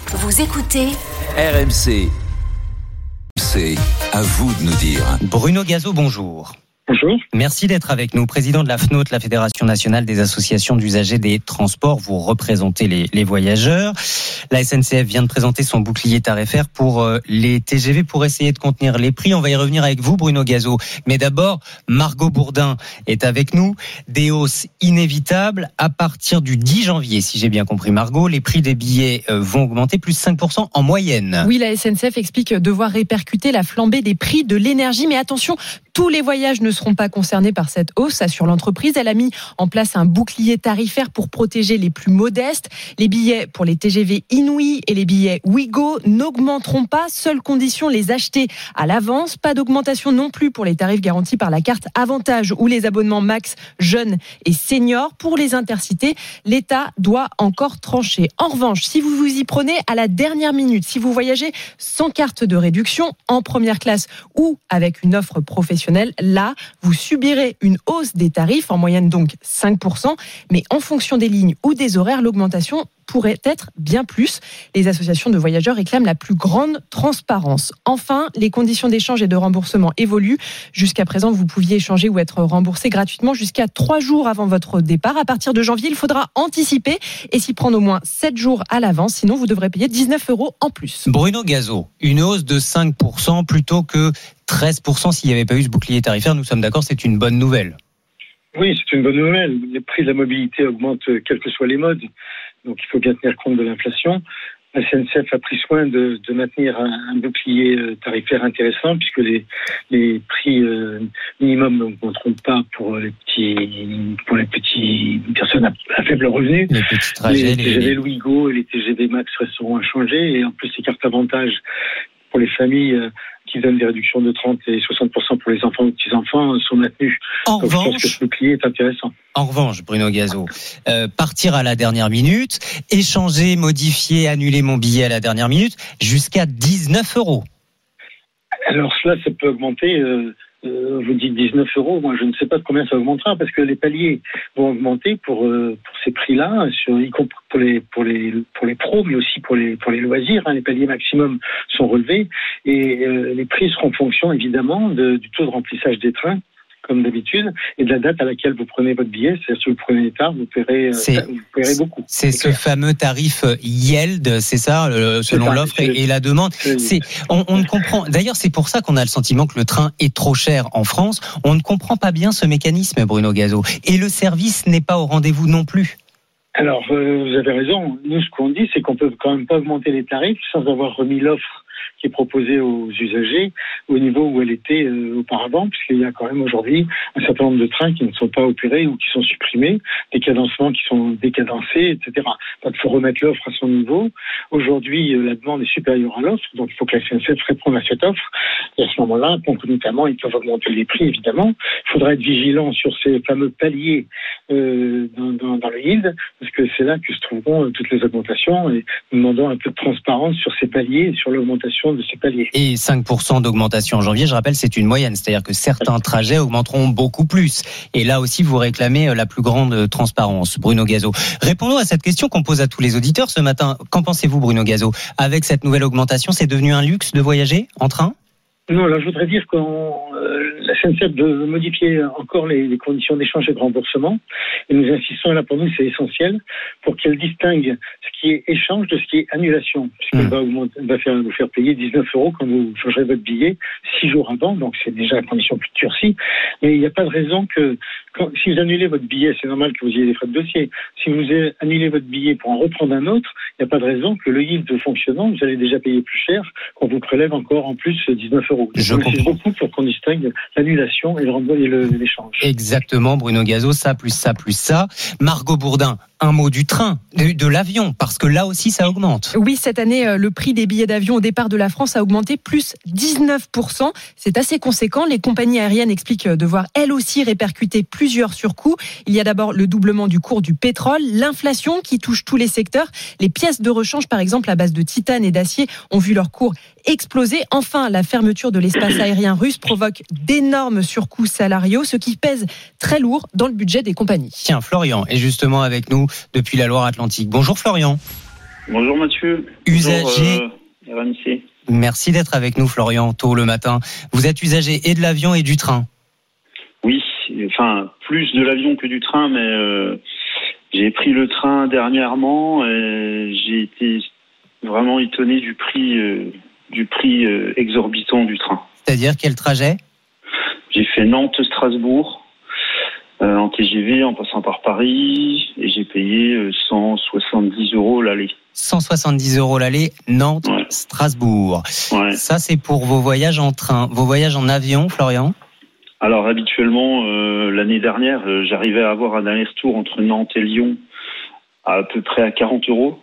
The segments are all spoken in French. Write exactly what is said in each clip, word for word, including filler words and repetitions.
Vous écoutez R M C. C'est à vous de nous dire. Bruno Gazo, bonjour. Bonjour. Merci d'être avec nous. Président de la F N O T, la Fédération nationale des associations d'usagers des transports. Vous représentez les, les voyageurs. La S N C F vient de présenter son bouclier tarifaire pour euh, les T G V pour essayer de contenir les prix. On va y revenir avec vous, Bruno Gazo. Mais d'abord, Margot Bourdin est avec nous. Des hausses inévitables à partir du dix janvier, si j'ai bien compris, Margot. Les prix des billets euh, vont augmenter plus cinq pour cent en moyenne. Oui, la S N C F explique devoir répercuter la flambée des prix de l'énergie. Mais attention, tous les voyages ne seront pas concernés par cette hausse, assure l'entreprise. Elle a mis en place un bouclier tarifaire pour protéger les plus modestes. Les billets pour les T G V Inouï et les billets Ouigo n'augmenteront pas. Seule condition, les acheter à l'avance. Pas d'augmentation non plus pour les tarifs garantis par la carte Avantage ou les abonnements Max jeunes et seniors. Pour les intercités, l'État doit encore trancher. En revanche, si vous vous y prenez à la dernière minute, si vous voyagez sans carte de réduction, en première classe ou avec une offre professionnelle, là, vous subirez une hausse des tarifs, en moyenne donc cinq pour cent, mais en fonction des lignes ou des horaires, l'augmentation pourrait être bien plus. Les associations de voyageurs réclament la plus grande transparence. Enfin, les conditions d'échange et de remboursement évoluent. Jusqu'à présent, vous pouviez échanger ou être remboursé gratuitement jusqu'à trois jours avant votre départ. À partir de janvier, il faudra anticiper et s'y prendre au moins sept jours à l'avance. Sinon, vous devrez payer dix-neuf euros en plus. Bruno Gazo, une hausse de cinq pour cent plutôt que treize pour cent s'il n'y avait pas eu ce bouclier tarifaire. Nous sommes d'accord, c'est une bonne nouvelle. Oui, c'est une bonne nouvelle. Les prix de la mobilité augmentent quels que soient les modes. Donc, il faut bien tenir compte de l'inflation. La S N C F a pris soin de, de maintenir un, un bouclier tarifaire intéressant puisque les, les prix euh, minimum n'augmenteront pas pour les petits, pour les petits personnes à, à faible revenu. Les petits trajets, les T G V Ouigo et les T G V Max resteront inchangés et en plus, les cartes avantages pour les familles euh, qui donnent des réductions de trente et soixante pour cent pour les enfants ou petits-enfants sont maintenus. En Donc, revanche, je pense que ce bouclier est intéressant. En revanche, Bruno Gazo, euh, partir à la dernière minute, échanger, modifier, annuler mon billet à la dernière minute, jusqu'à dix-neuf euros. Alors cela, ça peut augmenter... Euh, Euh, vous dites dix-neuf euros, moi je ne sais pas de combien ça augmentera parce que les paliers vont augmenter pour euh, pour ces prix-là, sur, y compris pour les pour les pour les pros, mais aussi pour les pour les loisirs. Hein, les paliers maximum sont relevés et euh, les prix seront en fonction évidemment de, du taux de remplissage des trains, comme d'habitude, et de la date à laquelle vous prenez votre billet. C'est-à-dire si vous prenez tard, vous paierez, euh, vous paierez beaucoup. C'est, c'est ce fameux tarif yield, c'est ça, le, selon c'est ça, l'offre et, et la demande. C'est, on, on ne comprend. D'ailleurs, c'est pour ça qu'on a le sentiment que le train est trop cher en France. On ne comprend pas bien ce mécanisme, Bruno Gazo. Et le service n'est pas au rendez-vous non plus. Alors, euh, vous avez raison. Nous, ce qu'on dit, c'est qu'on peut quand même pas augmenter les tarifs sans avoir remis l'offre qui est proposée aux usagers au niveau où elle était euh, auparavant, puisqu'il y a quand même aujourd'hui un certain nombre de trains qui ne sont pas opérés ou qui sont supprimés, des cadencements qui sont décadencés, et cetera. Donc, il faut remettre l'offre à son niveau. Aujourd'hui, euh, la demande est supérieure à l'offre, donc il faut que la S N C F réponde à cette offre. Et à ce moment-là, concomitamment, ils peuvent augmenter les prix, évidemment. Il faudra être vigilant sur ces fameux paliers euh, dans, dans, dans le yield, parce que c'est là que se trouveront euh, toutes les augmentations, et nous demandons un peu de transparence sur ces paliers et sur l'augmentation de ces paliers. Et cinq pour cent d'augmentation en janvier, je rappelle, c'est une moyenne, c'est-à-dire que certains trajets augmenteront beaucoup plus. Et là aussi, vous réclamez la plus grande transparence, Bruno Gazo. Répondons à cette question qu'on pose à tous les auditeurs ce matin. Qu'en pensez-vous, Bruno Gazo ? Avec cette nouvelle augmentation, c'est devenu un luxe de voyager en train ? Non, là, je voudrais dire que euh, la S N C F veut modifier encore les, les conditions d'échange et de remboursement. Et nous insistons là, pour nous, c'est essentiel, pour qu'elle distingue ce qui est échange de ce qui est annulation. Puisqu'elle mmh. va, augmenter, va faire, vous faire payer dix-neuf euros quand vous changerez votre billet six jours avant. Donc, c'est déjà la condition plus durcie. Mais il n'y a pas de raison que, quand, si vous annulez votre billet, c'est normal que vous ayez des frais de dossier. Si vous annulez votre billet pour en reprendre un autre, il n'y a pas de raison que le yield fonctionnant, vous allez déjà payer plus cher qu'on vous prélève encore en plus dix-neuf euros. Je Donc, comprends. C'est beaucoup pour qu'on distingue l'annulation et, le renvoi et le, l'échange. Exactement, Bruno Gazo, ça plus ça plus ça. Margot Bourdin, un mot du train, de, de l'avion, parce que là aussi ça augmente. Oui, cette année, le prix des billets d'avion au départ de la France a augmenté plus dix-neuf pour cent. C'est assez conséquent. Les compagnies aériennes expliquent devoir elles aussi répercuter plusieurs surcoûts. Il y a d'abord le doublement du cours du pétrole, l'inflation qui touche tous les secteurs. Les pièces de rechange, par exemple, à base de titane et d'acier, ont vu leur cours exploser. Enfin, la fermeture de l'espace aérien russe provoque d'énormes surcoûts salariaux, ce qui pèse très lourd dans le budget des compagnies. Tiens, Florian est justement avec nous depuis la Loire-Atlantique. Bonjour Florian. Bonjour Mathieu. Usager. Bonjour, euh, R M C. Merci d'être avec nous, Florian, tôt le matin. Vous êtes usager et de l'avion et du train. Oui, enfin, plus de l'avion que du train, mais euh, j'ai pris le train dernièrement et j'ai été vraiment étonné du prix, euh, du prix euh, exorbitant du train. C'est-à-dire quel trajet ? J'ai fait Nantes-Strasbourg euh, en T G V en passant par Paris et j'ai payé euh, cent soixante-dix euros l'aller. cent soixante-dix euros l'aller, Nantes, ouais. Strasbourg. Ouais. Ça, c'est pour vos voyages en train. Vos voyages en avion, Florian ? Alors, habituellement, euh, l'année dernière, euh, j'arrivais à avoir un aller-retour entre Nantes et Lyon à, à peu près à quarante euros.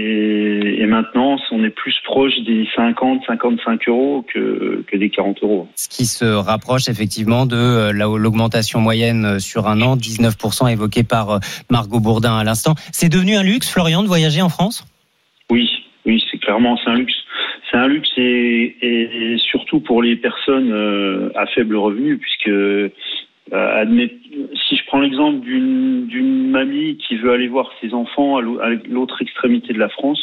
Et, et maintenant, on est plus proche des cinquante, cinquante-cinq euros que, que des quarante euros. Ce qui se rapproche effectivement de l'augmentation moyenne sur un an, dix-neuf pour cent évoquée par Margot Bourdin à l'instant. C'est devenu un luxe, Florian, de voyager en France ? Oui, oui, c'est clairement, c'est un luxe. C'est un luxe et, et, et surtout pour les personnes euh, à faible revenu, puisque euh, admet, si je prends l'exemple d'une, d'une mamie qui veut aller voir ses enfants à l'autre extrémité de la France,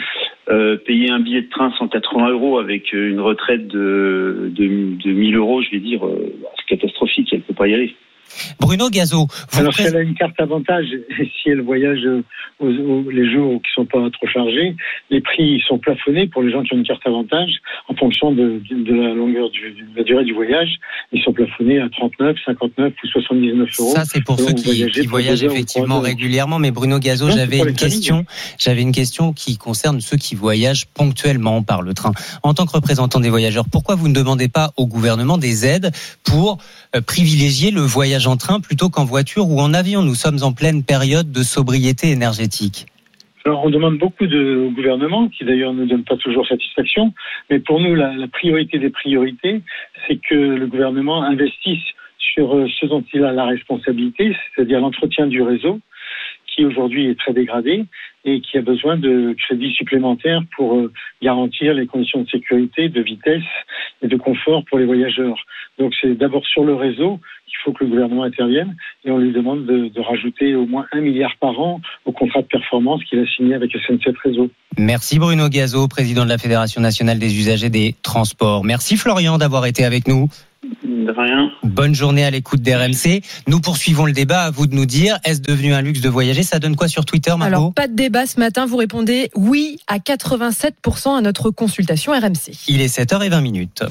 euh, payer un billet de train cent quatre-vingts euros avec une retraite de, de, de mille euros, je vais dire, euh, c'est catastrophique, elle ne peut pas y aller. Bruno Gazot. Alors, si elle a une carte avantage, et si elle voyage aux, aux, les jours qui ne sont pas trop chargés, les prix sont plafonnés pour les gens qui ont une carte avantage en fonction de, de, de la longueur, du, de la durée du voyage. Ils sont plafonnés à trente-neuf, cinquante-neuf ou soixante-dix-neuf euros. Ça, c'est pour ceux qui, qui voyagent effectivement régulièrement. Mais Bruno Gazot, non, j'avais une question. J'avais une question qui concerne ceux qui voyagent ponctuellement par le train. En tant que représentant des voyageurs, pourquoi vous ne demandez pas au gouvernement des aides pour euh, privilégier le voyage en train plutôt qu'en voiture ou en avion? Nous sommes en pleine période de sobriété énergétique. Alors, on demande beaucoup de, au gouvernement, qui d'ailleurs ne donne pas toujours satisfaction, mais pour nous, la, la priorité des priorités, c'est que le gouvernement investisse sur ce dont il a la responsabilité, c'est-à-dire l'entretien du réseau, qui aujourd'hui est très dégradé et qui a besoin de crédits supplémentaires pour euh, garantir les conditions de sécurité, de vitesse et de confort pour les voyageurs. Donc c'est d'abord sur le réseau qu'il faut que le gouvernement intervienne et on lui demande de, de rajouter au moins un milliard par an au contrat de performance qu'il a signé avec S N C F Réseau. Merci Bruno Gazot, président de la Fédération nationale des usagers des transports. Merci Florian d'avoir été avec nous. De rien. Bonne journée à l'écoute d'R M C. Nous poursuivons le débat. À vous de nous dire, est-ce devenu un luxe de voyager? Ça donne quoi sur Twitter, Margot? Alors, pas de débat ce matin. Vous répondez oui à quatre-vingt-sept pour cent à notre consultation R M C. Il est sept heures vingt minutes.